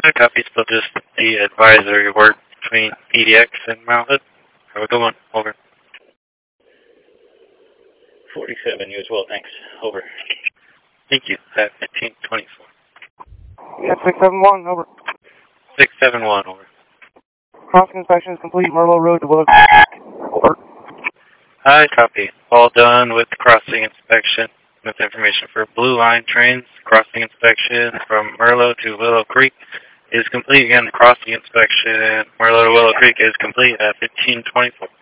I copy. Still just the advisory work between EDX and Mount Hood. How we going? Over. 47, you as well, thanks. Over. Thank you. At 1524. Yeah, 671, over. 671, over. Crossing inspection is complete, Merlot Road to Willow. Over. I copy. All done with crossing inspection with information for Blue Line trains. Crossing inspection from Merlot to Willow Creek is complete. Again, the crossing inspection Merlot to Willow Creek is complete at 1524.